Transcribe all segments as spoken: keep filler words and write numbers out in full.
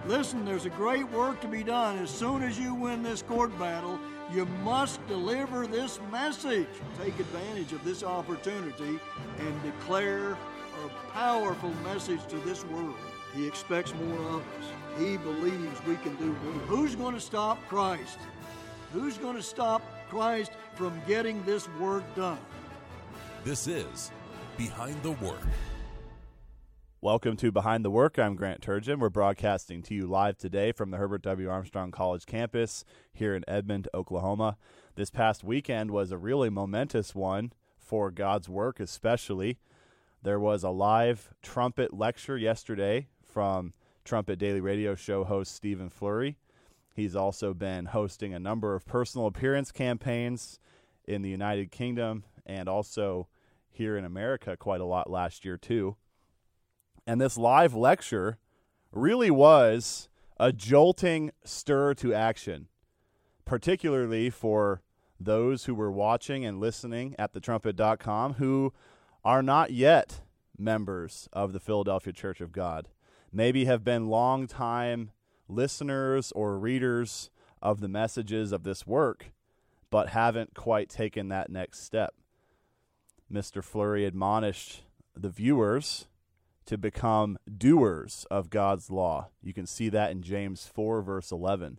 Listen, there's a great work to be done. As soon as you win this court battle, you must deliver this message. Take advantage of this opportunity and declare a powerful message to this world. He expects more of us. He believes we can do more. Who's going to stop Christ? Who's going to stop Christ from getting this work done? This is Behind the Work. Welcome to Behind the Work. I'm Grant Turgeon. We're broadcasting to you live today from the Herbert W. Armstrong College campus here in Edmond, Oklahoma. This past weekend was a really momentous one for God's work, especially. There was a live trumpet lecture yesterday from Trumpet Daily Radio show host Stephen Flurry. He's also been hosting a number of personal appearance campaigns in the United Kingdom and also here in America quite a lot last year too. And this live lecture really was a jolting stir to action, particularly for those who were watching and listening at the trumpet dot com who are not yet members of the Philadelphia Church of God, maybe have been long-time listeners or readers of the messages of this work, but haven't quite taken that next step. Mister Flurry admonished the viewers to become doers of God's law. You can see that in James four, verse eleven.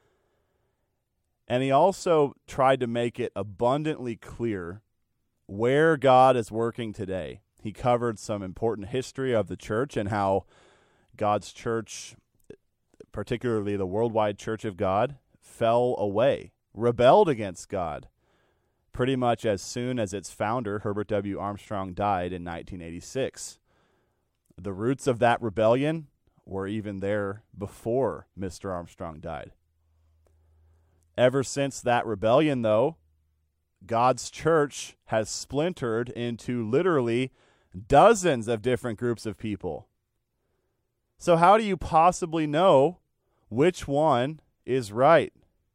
And he also tried to make it abundantly clear where God is working today. He covered some important history of the church and how God's church, particularly the Worldwide Church of God, fell away, rebelled against God, pretty much as soon as its founder, Herbert W. Armstrong, died in nineteen eighty-six. The roots of that rebellion were even there before Mister Armstrong died. Ever since that rebellion, though, God's church has splintered into literally dozens of different groups of people. So how do you possibly know which one is right?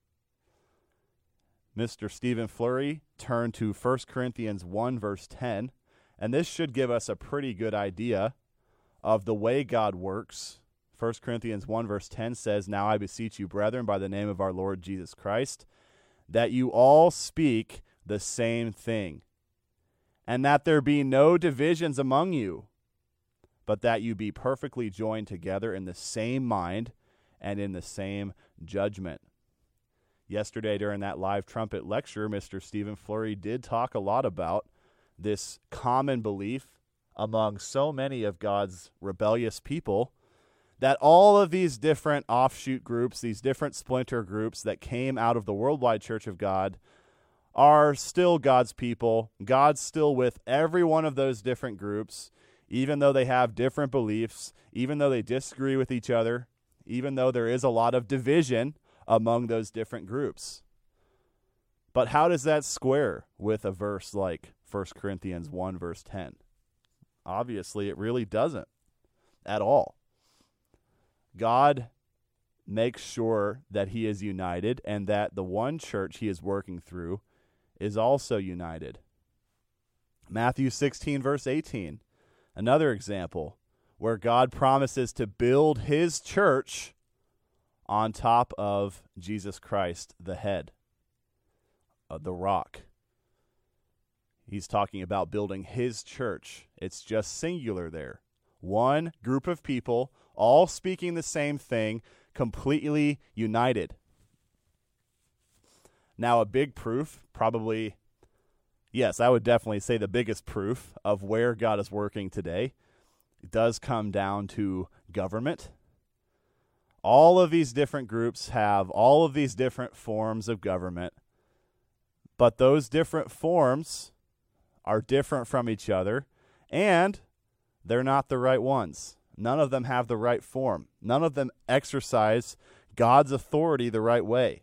Mister Stephen Flurry turned to First Corinthians one, verse ten, and this should give us a pretty good idea of the way God works. First Corinthians one, verse ten says, "Now I beseech you, brethren, by the name of our Lord Jesus Christ, that you all speak the same thing, and that there be no divisions among you, but that you be perfectly joined together in the same mind and in the same judgment." Yesterday during that live trumpet lecture, Mister Stephen Flurry did talk a lot about this common belief among so many of God's rebellious people that all of these different offshoot groups, these different splinter groups that came out of the Worldwide Church of God are still God's people. God's still with every one of those different groups, even though they have different beliefs, even though they disagree with each other, even though there is a lot of division among those different groups. But how does that square with a verse like First Corinthians one, verse ten? Obviously, it really doesn't at all. God makes sure that he is united and that the one church he is working through is also united. Matthew sixteen, verse eighteen, another example where God promises to build his church on top of Jesus Christ, the head, uh, the rock. He's talking about building his church. It's just singular there. One group of people, all speaking the same thing, completely united. Now, a big proof, probably, yes, I would definitely say the biggest proof of where God is working today does come down to government. All of these different groups have all of these different forms of government, but those different forms are different from each other, and they're not the right ones. None of them have the right form. None of them exercise God's authority the right way.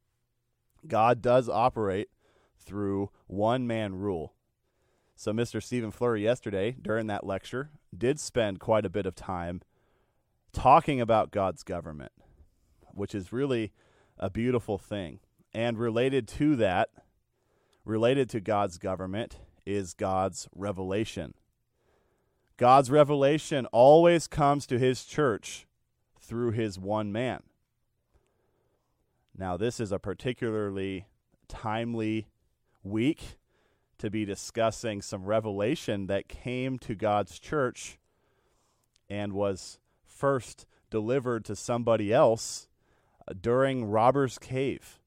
God does operate through one-man rule. So Mister Stephen Flurry yesterday, during that lecture, did spend quite a bit of time talking about God's government, which is really a beautiful thing. And related to that, related to God's government, is God's revelation. God's revelation always comes to his church through his one man. Now, this is a particularly timely week to be discussing some revelation that came to God's church and was first delivered to somebody else uh, during Robbers Cave.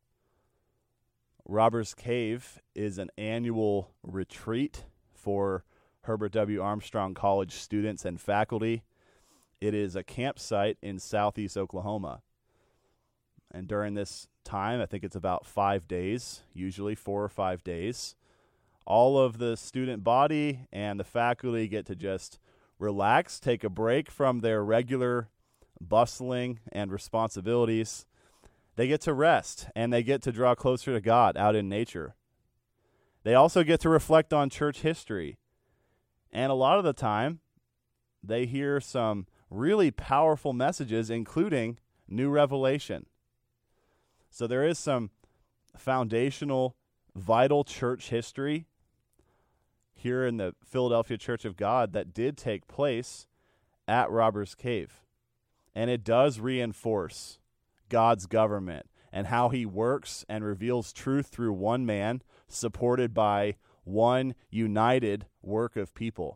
Robbers Cave is an annual retreat for Herbert W. Armstrong College students and faculty. It is a campsite in southeast Oklahoma. And during this time, I think it's about five days, usually four or five days, all of the student body and the faculty get to just relax, take a break from their regular bustling and responsibilities. They get to rest, and they get to draw closer to God out in nature. They also get to reflect on church history. And a lot of the time, they hear some really powerful messages, including new revelation. So there is some foundational, vital church history here in the Philadelphia Church of God that did take place at Robbers Cave. And it does reinforce God's government and how he works and reveals truth through one man, supported by one united work of people.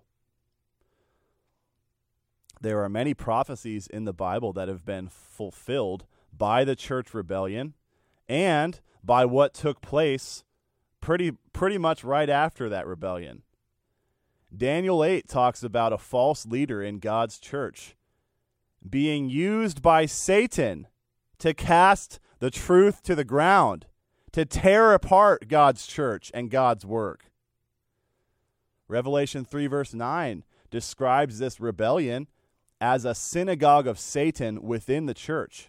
There are many prophecies in the Bible that have been fulfilled by the church rebellion and by what took place pretty pretty much right after that rebellion. Daniel eight talks about a false leader in God's church being used by Satan to cast the truth to the ground, to tear apart God's church and God's work. Revelation three verse nine describes this rebellion as a synagogue of Satan within the church.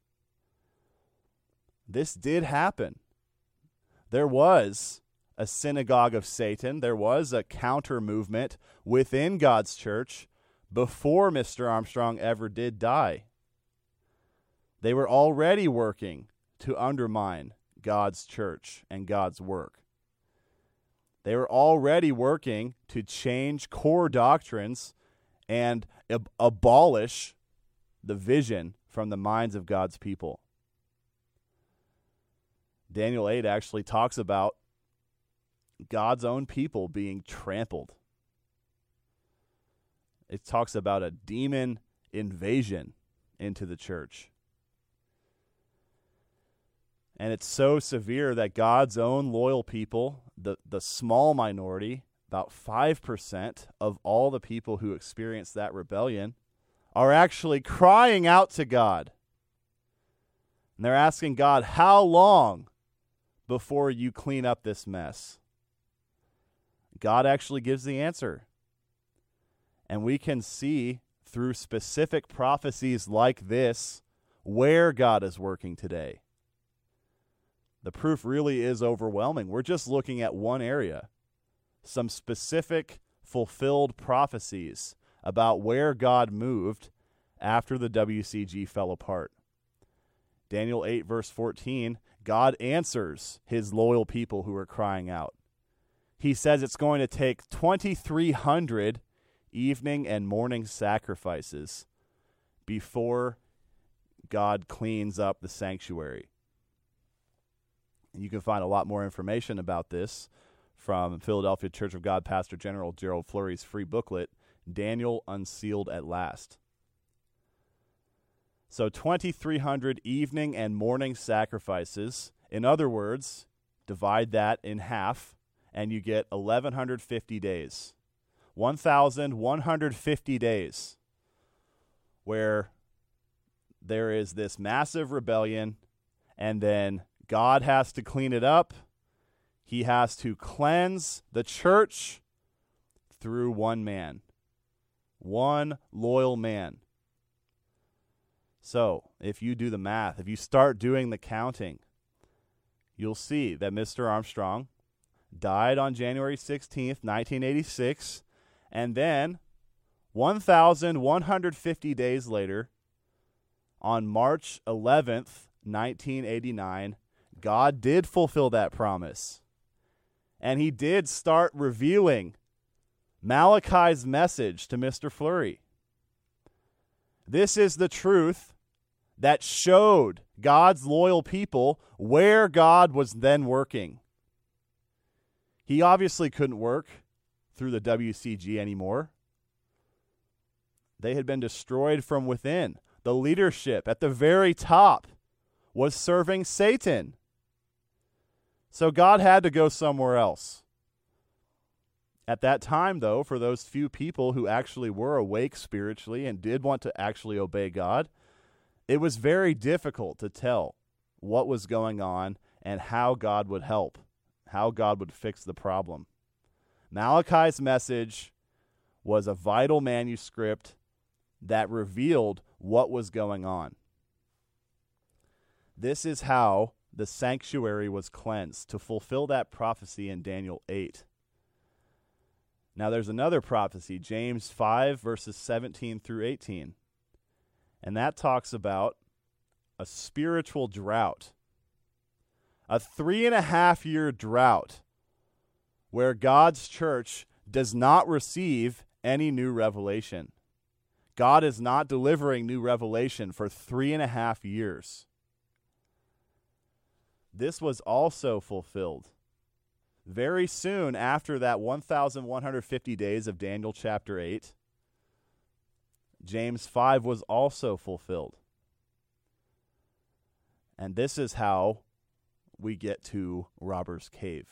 This did happen. There was a synagogue of Satan. There was a counter movement within God's church before Mister Armstrong ever did die. They were already working to undermine God's church and God's work. They were already working to change core doctrines and ab- abolish the vision from the minds of God's people. Daniel eight actually talks about God's own people being trampled. It talks about a demon invasion into the church. And it's so severe that God's own loyal people, the, the small minority, about five percent of all the people who experienced that rebellion, are actually crying out to God. And they're asking God, how long before you clean up this mess? God actually gives the answer. And we can see through specific prophecies like this where God is working today. The proof really is overwhelming. We're just looking at one area, some specific fulfilled prophecies about where God moved after the W C G fell apart. Daniel eight verse fourteen, God answers his loyal people who are crying out. He says it's going to take twenty-three hundred evening and morning sacrifices before God cleans up the sanctuary. And you can find a lot more information about this from Philadelphia Church of God Pastor General Gerald Flurry's free booklet, Daniel Unsealed at Last. So twenty-three hundred evening and morning sacrifices. In other words, divide that in half, and you get eleven fifty days. one thousand one hundred fifty days where there is this massive rebellion, and then God has to clean it up. He has to cleanse the church through one man, one loyal man. So, if you do the math, if you start doing the counting, you'll see that Mister Armstrong died on January sixteenth, nineteen eighty-six, and then one thousand one hundred fifty days later, on March eleventh, nineteen eighty-nine, God did fulfill that promise. And he did start revealing Malachi's message to Mister Flurry. This is the truth that showed God's loyal people where God was then working. He obviously couldn't work through the W C G anymore. They had been destroyed from within. The leadership at the very top was serving Satan. So God had to go somewhere else. At that time, though, for those few people who actually were awake spiritually and did want to actually obey God, it was very difficult to tell what was going on and how God would help, how God would fix the problem. Malachi's message was a vital manuscript that revealed what was going on. This is how the sanctuary was cleansed, to fulfill that prophecy in Daniel eight. Now there's another prophecy, James five, verses seventeen through eighteen. And that talks about a spiritual drought. A three and a half year drought where God's church does not receive any new revelation. God is not delivering new revelation for three and a half years. This was also fulfilled very soon after that one thousand one hundred fifty days of Daniel chapter eight. James five was also fulfilled. And this is how we get to Robber's Cave.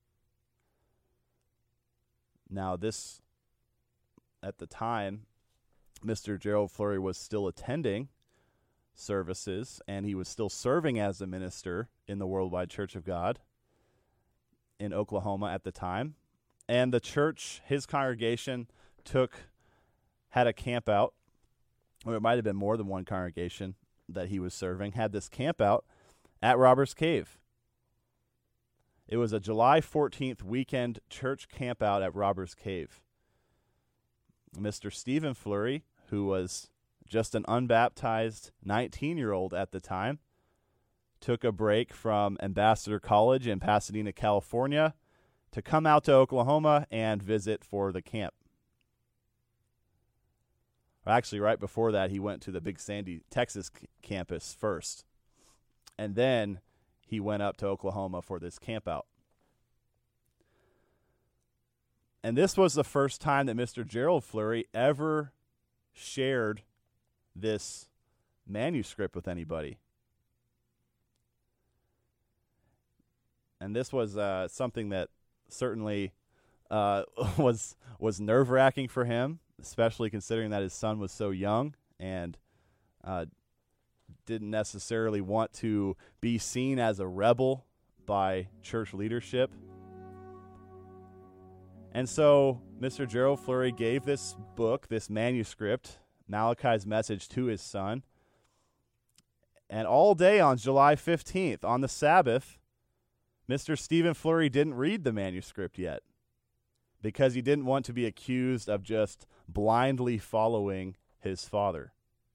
Now this, at the time, Mister Gerald Flurry was still attending services, and he was still serving as a minister in the Worldwide Church of God in Oklahoma at the time. And the church, his congregation, took, had a camp out, or it might have been more than one congregation that he was serving, had this camp out at Robber's Cave. It was a July fourteenth weekend church camp out at Robber's Cave. Mister Stephen Flurry, who was just an unbaptized nineteen-year-old at the time, took a break from Ambassador College in Pasadena, California, to come out to Oklahoma and visit for the camp. Actually, right before that, he went to the Big Sandy, Texas c- campus first. And then he went up to Oklahoma for this camp out. And this was the first time that Mister Gerald Flurry ever shared this manuscript with anybody. And this was uh, something that certainly uh, was was nerve-wracking for him, especially considering that his son was so young and uh, didn't necessarily want to be seen as a rebel by church leadership. And so Mister Gerald Flurry gave this book, this manuscript, Malachi's message, to his son. And all day on July fifteenth, on the Sabbath, Mister Stephen Flurry didn't read the manuscript yet because he didn't want to be accused of just blindly following his father.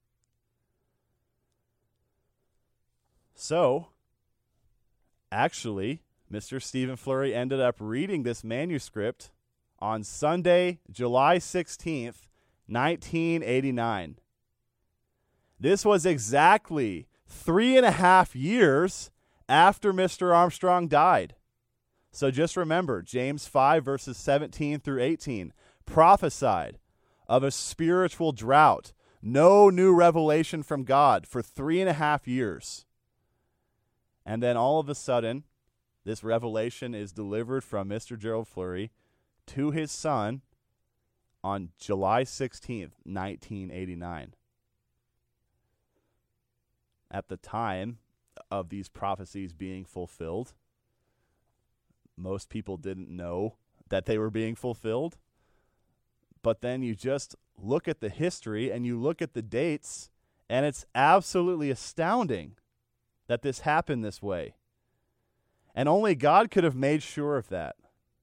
So, actually, Mister Stephen Flurry ended up reading this manuscript on Sunday, July sixteenth, nineteen eighty-nine. This was exactly three and a half years after Mister Armstrong died. So just remember, James five, verses seventeen through eighteen, prophesied of a spiritual drought, no new revelation from God for three and a half years. And then all of a sudden, this revelation is delivered from Mister Gerald Flurry to his son on July sixteenth, nineteen eighty-nine. At the time of these prophecies being fulfilled, most people didn't know that they were being fulfilled. But then you just look at the history and you look at the dates, and it's absolutely astounding that this happened this way. And only God could have made sure of that.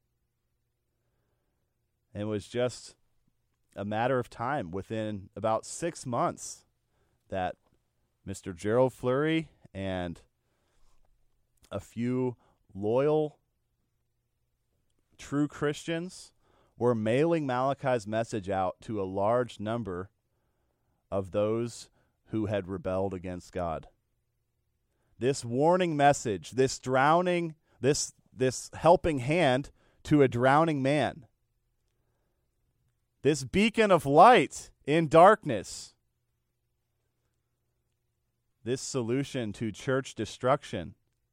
It was just a matter of time, within about six months, that Mister Gerald Flurry and a few loyal, true Christians were mailing Malachi's message out to a large number of those who had rebelled against God. This warning message, this drowning, this, this helping hand to a drowning man. This beacon of light in darkness. This solution to church destruction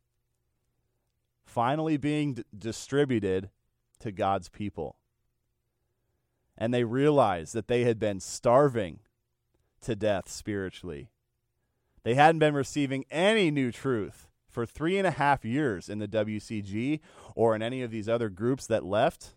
finally being d- distributed to God's people. And they realized that they had been starving to death spiritually. They hadn't been receiving any new truth for three and a half years in the W C G or in any of these other groups that left.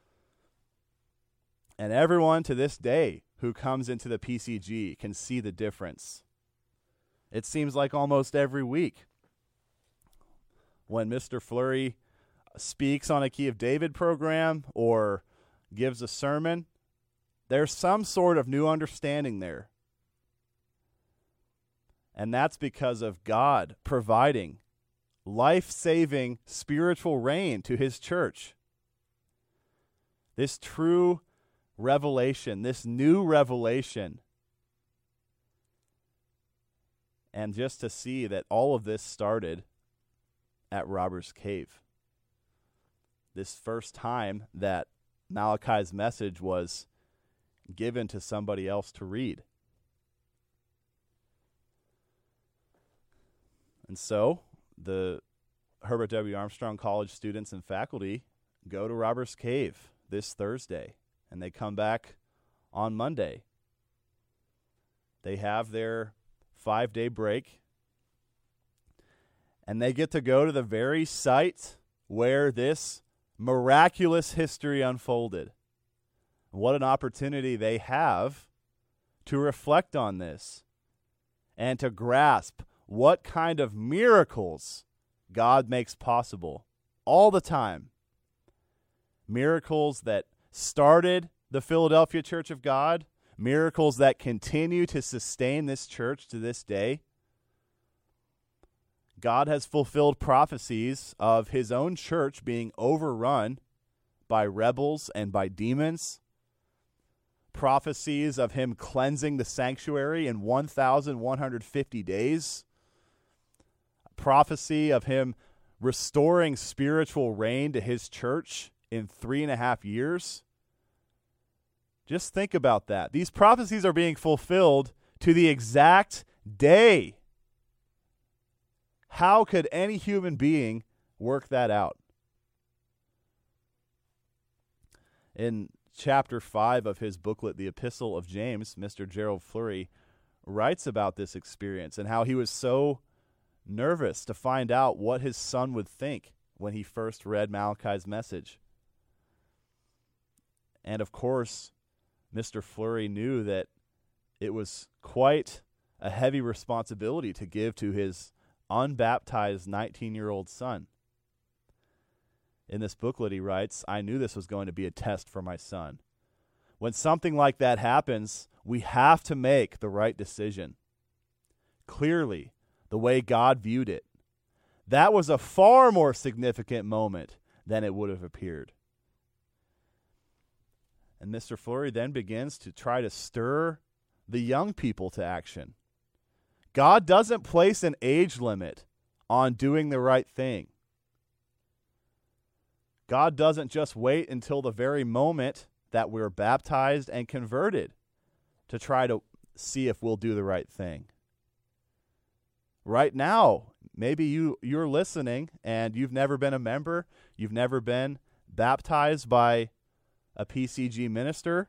And everyone to this day who comes into the P C G can see the difference. It seems like almost every week when Mister Fleury speaks on a Key of David program or gives a sermon, there's some sort of new understanding there. And that's because of God providing life-saving spiritual rain to his church. This true revelation, this new revelation. And just to see that all of this started at Robber's Cave. This first time that Malachi's message was given to somebody else to read. And so the Herbert W. Armstrong College students and faculty go to Robber's Cave this Thursday, and they come back on Monday. They have their five-day break, and they get to go to the very site where this miraculous history unfolded. What an opportunity they have to reflect on this and to grasp what kind of miracles God makes possible all the time. Miracles that started the Philadelphia Church of God, miracles that continue to sustain this church to this day. God has fulfilled prophecies of his own church being overrun by rebels and by demons. Prophecies of him cleansing the sanctuary in one thousand one hundred fifty days. Prophecy of him restoring spiritual reign to his church in three and a half years. Just think about that. These prophecies are being fulfilled to the exact day. How could any human being work that out? In chapter five of his booklet, The Epistle of James, Mister Gerald Fleury writes about this experience and how he was so nervous to find out what his son would think when he first read Malachi's message. And of course, Mister Fleury knew that it was quite a heavy responsibility to give to his unbaptized nineteen-year-old son. In this booklet, he writes, "I knew this was going to be a test for my son. When something like that happens, we have to make the right decision. Clearly, the way God viewed it. That was a far more significant moment than it would have appeared." And Mister Fleury then begins to try to stir the young people to action. God doesn't place an age limit on doing the right thing. God doesn't just wait until the very moment that we're baptized and converted to try to see if we'll do the right thing. Right now, maybe you, you're listening and you've never been a member, you've never been baptized by a P C G minister,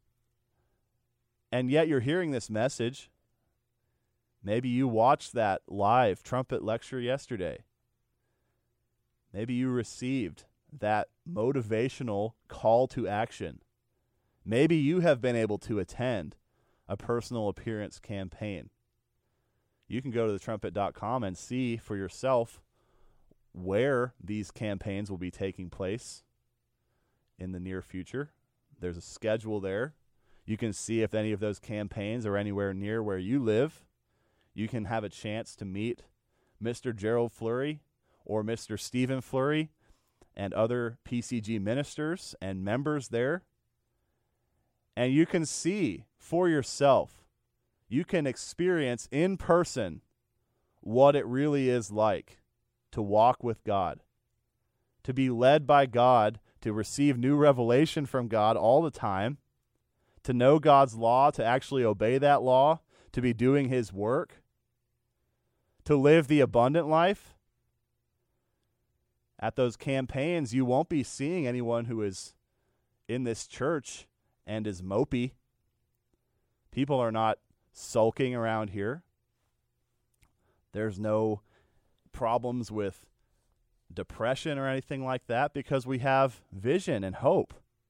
and yet you're hearing this message. Maybe you watched that live trumpet lecture yesterday. Maybe you received that motivational call to action. Maybe you have been able to attend a personal appearance campaign. You can go to the trumpet dot com and see for yourself where these campaigns will be taking place in the near future. There's a schedule there. You can see if any of those campaigns are anywhere near where you live. You can have a chance to meet Mister Gerald Fleury or Mister Stephen Fleury and other P C G ministers and members there. And you can see for yourself you can experience in person what it really is like to walk with God, to be led by God, to receive new revelation from God all the time, to know God's law, to actually obey that law, to be doing his work, to live the abundant life. At those campaigns, you won't be seeing anyone who is in this church and is mopey. People are not sulking around here. There's no problems with depression or anything like that because we have vision and hope.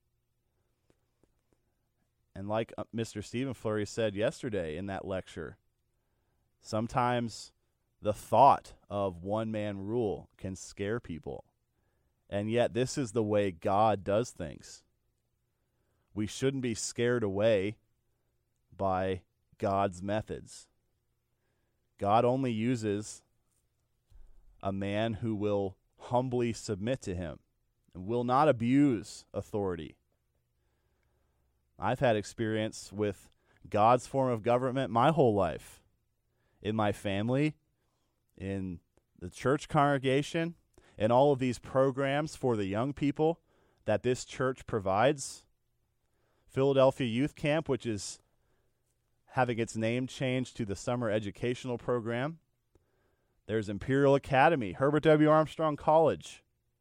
And like Mister Stephen Flurry said yesterday in that lecture, sometimes the thought of one-man rule can scare people. And yet this is the way God does things. We shouldn't be scared away by God's methods. God only uses a man who will humbly submit to him and will not abuse authority. I've had experience with God's form of government my whole life, in my family, in the church congregation, and all of these programs for the young people that this church provides. Philadelphia Youth Camp, which is having its name changed to the Summer Educational Program. There's Imperial Academy, Herbert W. Armstrong College.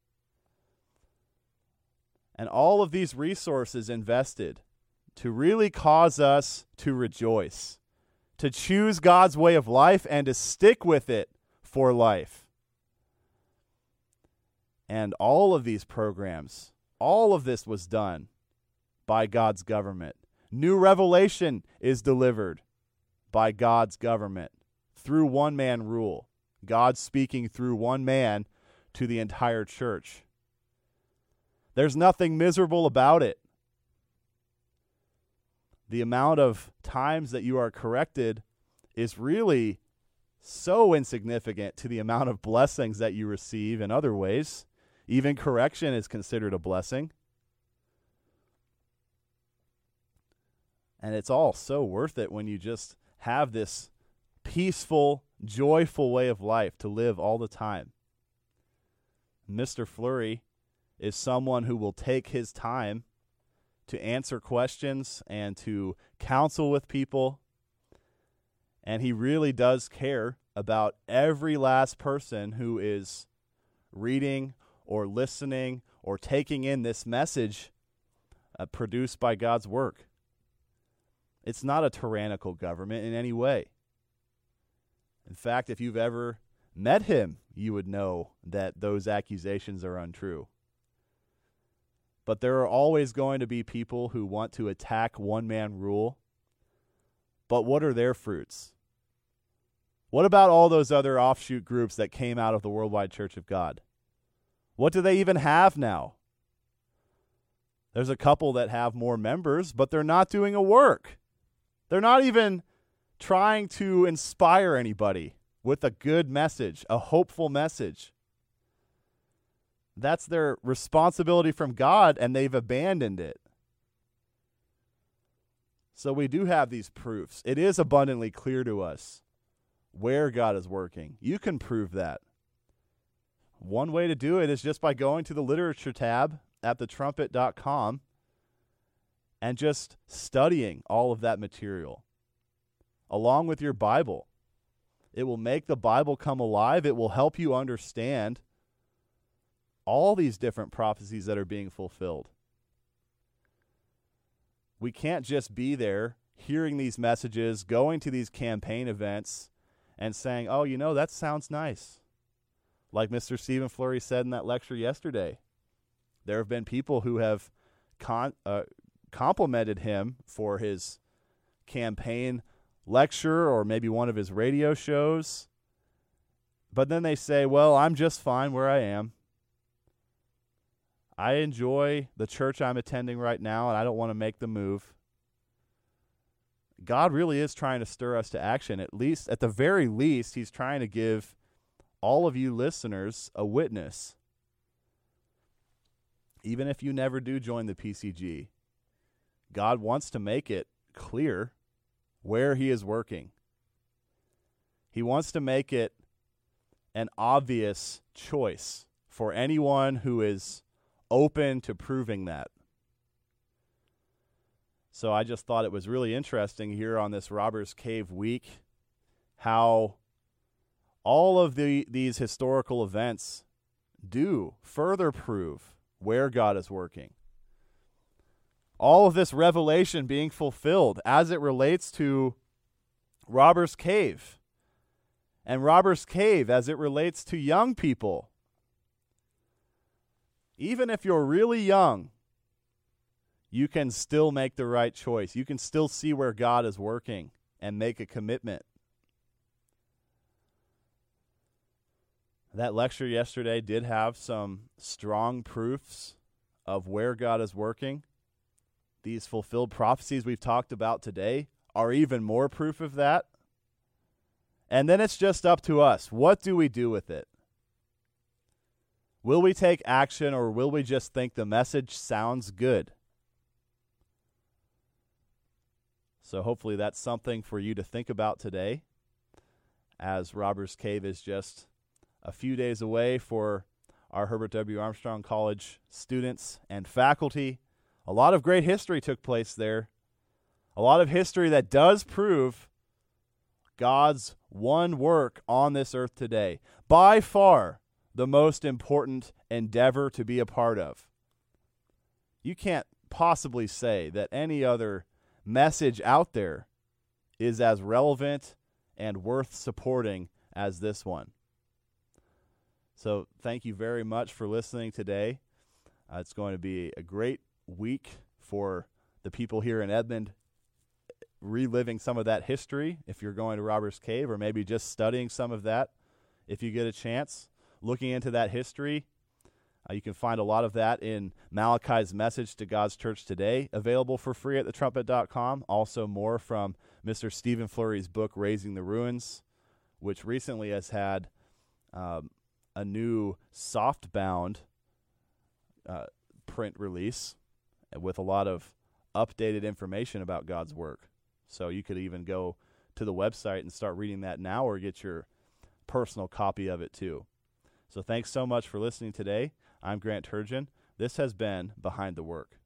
And all of these resources invested to really cause us to rejoice, to choose God's way of life and to stick with it for life. And all of these programs, all of this was done by God's government. New revelation is delivered by God's government through one-man rule. God speaking through one man to the entire church. There's nothing miserable about it. The amount of times that you are corrected is really so insignificant to the amount of blessings that you receive in other ways. Even correction is considered a blessing. And it's all so worth it when you just have this peaceful, joyful way of life to live all the time. Mister Flurry is someone who will take his time to answer questions and to counsel with people. And he really does care about every last person who is reading or listening or taking in this message uh, produced by God's work. It's not a tyrannical government in any way. In fact, if you've ever met him, you would know that those accusations are untrue. But there are always going to be people who want to attack one-man rule. But what are their fruits? What about all those other offshoot groups that came out of the Worldwide Church of God? What do they even have now? There's a couple that have more members, but they're not doing a work. They're not even trying to inspire anybody with a good message, a hopeful message. That's their responsibility from God, and they've abandoned it. So we do have these proofs. It is abundantly clear to us where God is working. You can prove that. One way to do it is just by going to the literature tab at the trumpet dot com and just studying all of that material along with your Bible. It will make the Bible come alive. It will help you understand all these different prophecies that are being fulfilled. We can't just be there hearing these messages, going to these campaign events, and saying, oh, you know, that sounds nice. Like Mister Stephen Flurry said in that lecture yesterday, there have been people who have con- uh, complimented him for his campaign lecture or maybe one of his radio shows. But then they say, well, I'm just fine where I am. I enjoy the church I'm attending right now, and I don't want to make the move. God really is trying to stir us to action. At least, at the very least, he's trying to give all of you listeners a witness. Even if you never do join the P C G, God wants to make it clear where he is working. He wants to make it an obvious choice for anyone who is open to proving that. So I just thought it was really interesting here on this Robbers Cave week how all of the these historical events do further prove where God is working. All of this revelation being fulfilled as it relates to Robbers Cave. And Robbers Cave as it relates to young people. Even if you're really young, you can still make the right choice. You can still see where God is working and make a commitment. That lecture yesterday did have some strong proofs of where God is working. These fulfilled prophecies we've talked about today are even more proof of that. And then it's just up to us. What do we do with it? Will we take action, or will we just think the message sounds good? So hopefully that's something for you to think about today, as Robbers Cave is just a few days away for our Herbert W. Armstrong College students and faculty. A lot of great history took place there. A lot of history that does prove God's one work on this earth today. By far the most important endeavor to be a part of. You can't possibly say that any other message out there is as relevant and worth supporting as this one. So thank you very much for listening today. Uh, it's going to be a great week for the people here in Edmond, reliving some of that history if you're going to Robbers Cave, or maybe just studying some of that if you get a chance. Looking into that history, uh, you can find a lot of that in Malachi's message to God's church today, available for free at the trumpet dot com. Also more from Mister Stephen Flurry's book, Raising the Ruins, which recently has had um, a new softbound uh, print release with a lot of updated information about God's work. So you could even go to the website and start reading that now, or get your personal copy of it too. So thanks so much for listening today. I'm Grant Turgeon. This has been Behind the Work.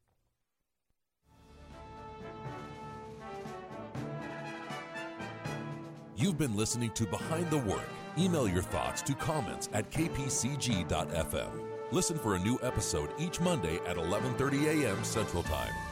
You've been listening to Behind the Work. Email your thoughts to comments at k p c g dot f m. Listen for a new episode each Monday at eleven thirty a.m. Central Time.